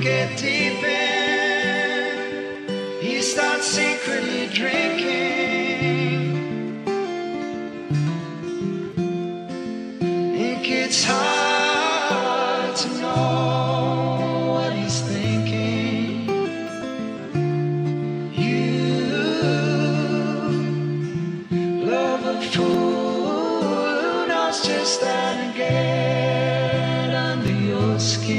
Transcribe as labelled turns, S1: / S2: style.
S1: get deep in, he starts secretly drinking. It gets hard to know what he's thinking. You love a fool who knows just how to get under your skin.